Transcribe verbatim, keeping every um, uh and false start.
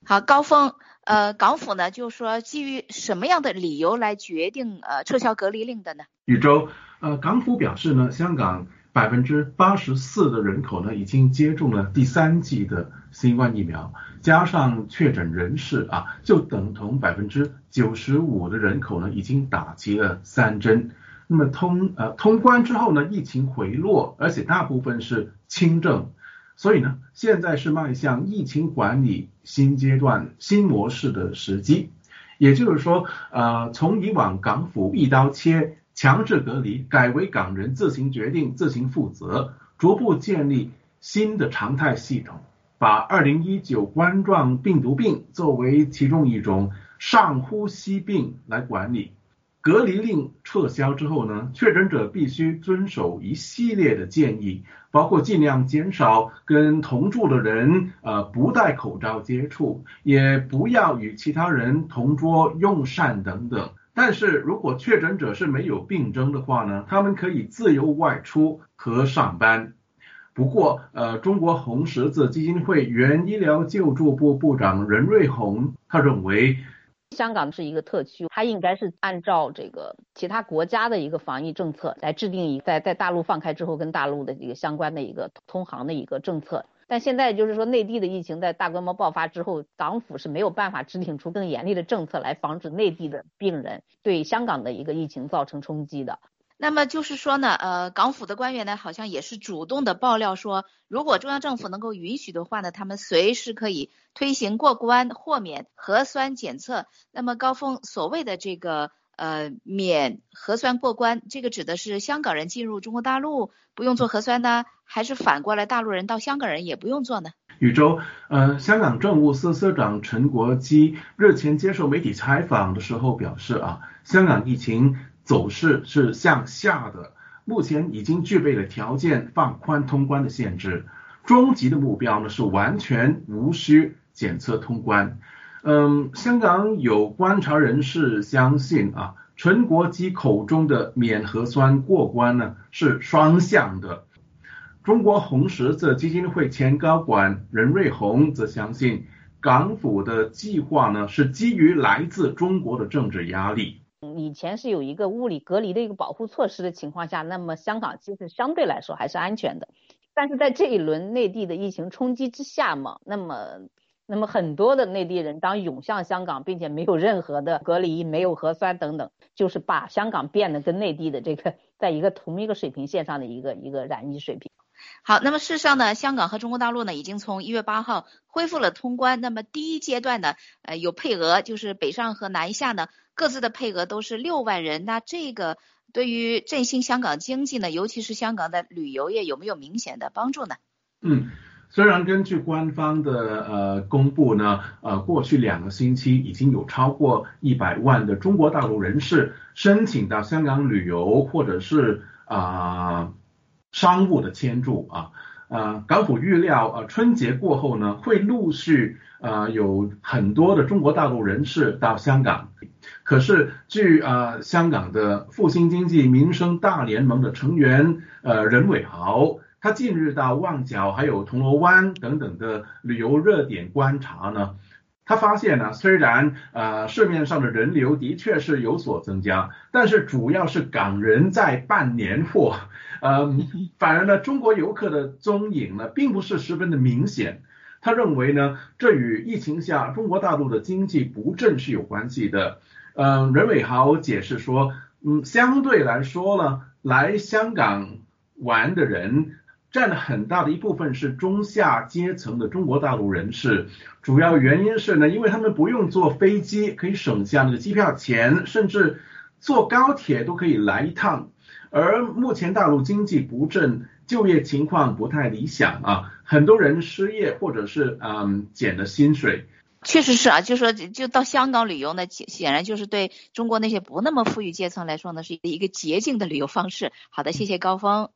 好，高峰，呃，港府呢就说基于什么样的理由来决定呃撤销隔离令的呢？ 宇宙，呃，港府表示呢，香港百分之八十四的人口呢已经接种了第三剂的新冠疫苗，加上确诊人士啊，就等同百分之九十五的人口呢已经打齐了三针。那么通呃通关之后呢，疫情回落，而且大部分是轻症。所以呢，现在是迈向疫情管理新阶段、新模式的时机。也就是说，呃，从以往港府一刀切、强制隔离，改为港人自行决定、自行负责，逐步建立新的常态系统，把二零一九冠状病毒病作为其中一种上呼吸病来管理。隔离令撤销之后呢，确诊者必须遵守一系列的建议，包括尽量减少跟同住的人呃不戴口罩接触，也不要与其他人同桌用膳等等。但是如果确诊者是没有病征的话呢，他们可以自由外出和上班。不过呃，中国红十字基金会原医疗救助部部长任瑞红他认为， 香港是一个特区，它应该是按照这个其他国家的一个防疫政策来制定一在在大陆放开之后跟大陆的这个相关的一个通航的一个政策。但现在就是说内地的疫情在大规模爆发之后，港府是没有办法制定出更严厉的政策来防止内地的病人对香港的一个疫情造成冲击的。 那么就是说呢，呃，港府的官员呢，好像也是主动的爆料说，如果中央政府能够允许的话呢，他们随时可以推行过关豁免核酸检测。那么高峰所谓的这个呃免核酸过关，这个指的是香港人进入中国大陆不用做核酸呢，还是反过来大陆人到香港人也不用做呢？ 宇宙，呃，香港政务司司长陈国基日前接受媒体采访的时候表示啊，香港疫情走势是向下的，目前已经具备了条件放宽通关的限制，终极的目标呢是完全无需检测通关。嗯，香港有观察人士相信啊，陈国基口中的免核酸过关呢是双向的。中国红十字基金会前高管任瑞红则相信，港府的计划呢是基于来自中国的政治压力。 以前是有一个物理隔离的一个保护措施的情况下，那么香港其实相对来说还是安全的。但是在这一轮内地的疫情冲击之下嘛，那么那么很多的内地人当涌向香港，并且没有任何的隔离，没有核酸等等，就是把香港变得跟内地的这个在一个同一个水平线上的一个一个染疫水平。 好，那么事实上呢，香港和中国大陆呢已经从一月八号恢复了通关。那么第一阶段呢，呃，有配额，就是北上和南下呢各自的配额都是六万人。那这个对于振兴香港经济呢，尤其是香港的旅游业有没有明显的帮助呢？ 嗯，虽然根据官方的呃公布呢，呃，过去两个星期已经有超过一百万的中国大陆人士申请到香港旅游或者是啊。呃商务的签注啊，呃，港府预料呃春节过后呢，会陆续呃有很多的中国大陆人士到香港。可是据呃香港的复兴经济民生大联盟的成员呃任伟豪，他近日到旺角还有铜锣湾等等的旅游热点观察呢。他发现呢，虽然呃市面上的人流的确是有所增加，但是主要是港人在办年货，呃，反而呢中国游客的踪影呢并不是十分的明显。他认为呢，这与疫情下中国大陆的经济不振是有关系的。呃，任伟豪解释说，嗯，相对来说呢，来香港玩的人占了很大的一部分是中下阶层的中国大陆人士，主要原因是呢，因为他们不用坐飞机，可以省下那个机票钱，甚至坐高铁都可以来一趟。而目前大陆经济不振，就业情况不太理想啊，很多人失业或者是嗯减了薪水。 确实是啊，就说就到香港旅游呢，显然就是对中国那些不那么富裕阶层来说呢，是一个捷径的旅游方式。好的，谢谢高峰。